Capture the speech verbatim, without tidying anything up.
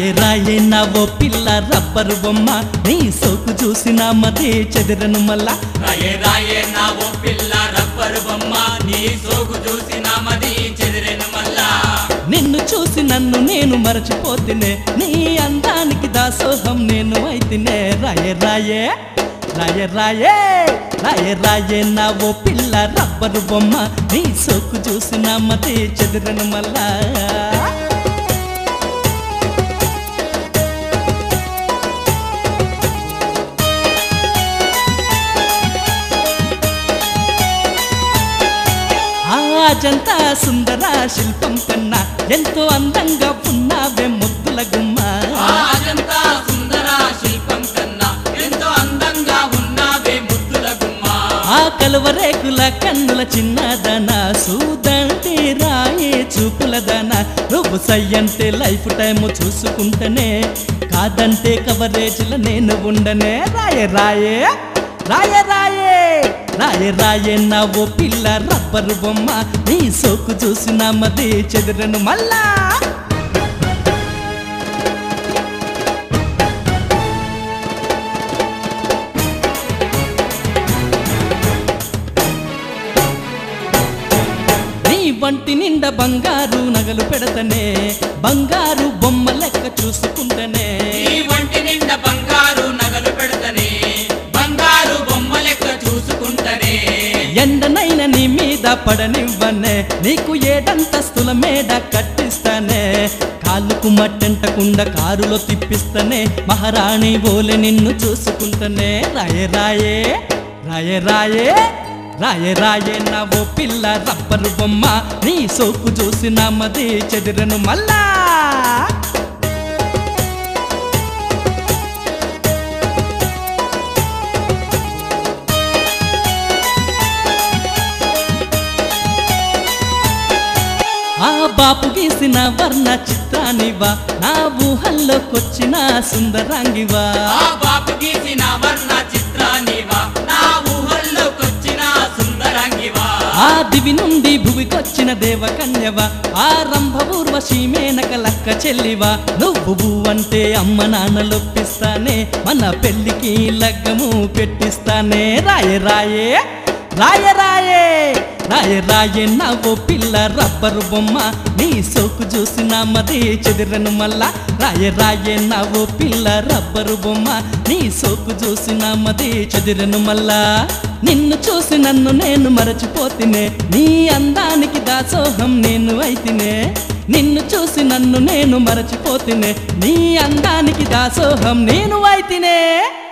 రాయే రాయే నా ఓ పిల్ల రబ్బరు బొమ్మ నీ సోకు చూసి నా మదే చెదిరను మల్ల రాయే రాయే నా ఓ పిల్ల రబ్బరు బొమ్మ నీ సోకు చూసి నా మది చెదిరెను మల్లా నిన్ను చూసి నన్ను నేను మరచిపోతినే నీ అందానికి దాసోహం నేను అయితినే రాయే రాయే రాయే రాయే రాయే రాయే నా ఓ పిల్ల రబ్బరు బొమ్మ నీ సోకు చూసి నా మదే చెదిరను మల్లా అజంతా సుందర శిల్పం కన్నా ఎంతో అందంగా ఉన్నావే ముద్దుల గుమ్మ అజంతా సుందర శిల్పం కన్నా ఎంతో అందంగా ఉన్నావే ముద్దుల గుమ్మ ఆ కలువరేకుల కన్నుల చిన్నదన సూదంటే రాయే చూపులదన నువ్వు సయ్యంటే లైఫ్ టైం చూసుకుంటనే కాదంటే కవరేజ్ల నేను ఉండనే రాయే రాయే రాయే రాయే రాయే రాయే నా ఓ పిల్ల రబ్బరు బొమ్మ నీ సోకు చూసి నా మదే చెదిరను మల్లా నీ వంటి నిండా బంగారు నగలు పెడతనే బంగారు బొమ్మ లెక్క చూసుకుంటనే నీ వంటి నిండా బంగారు నగలు పెడతనే బంగారు బొమ్మ లెక్క చూసుకుంటనే ఎండనైన నీ మీద పడనివ్వనే నీకు ఏడంతస్తుల మేడ కట్టిస్తానే కాళ్ళకు మట్టంటకుండా కారులో తిప్పిస్తానే మహారాణి బోలే నిన్ను చూసుకుంటానే రాయే రాయే రాయే రాయే రాయే రాయే నా ఓ పిల్ల రబ్బరు బొమ్మ నీ సోకు చూసి నా మదే చెదిరను మల్లా ఆ బాపు గీసిన వర్ణ చిత్రానివా నా ఊహల్లోకొచ్చిన సుందరాంగివా ఆ బాపు గీసిన వర్ణ చిత్రానివా నా ఊహల్లోకొచ్చిన సుందరాంగివా ఆ దివి నుండి భువికొచ్చిన దేవకన్యవా ఆ రంభపూర్వశీ మేనక లక్క చెల్లివా నువ్వు అంటే అమ్మ నాన్నలొప్పిస్తానే మన పెళ్లికి లగ్గము పెట్టిస్తానే రాయే రాయే రాయే రాయే రాయే రాయే నా ఓ పిల్ల రబ్బరు బొమ్మ నీ సోకు చూసి నా మదే చెదిరను మల్లా రాయే రాయే నా ఓ పిల్ల రబ్బరు బొమ్మ నీ సోకు చూసి నా మదే చెదిరను మల్లా నిన్ను చూసి నన్ను నేను మరచిపోతినే నీ అందానికి దాసోహం నేను అయితినే నిన్ను చూసి నన్ను నేను మరచిపోతినే నీ అందానికి దాసోహం నేను అయితినే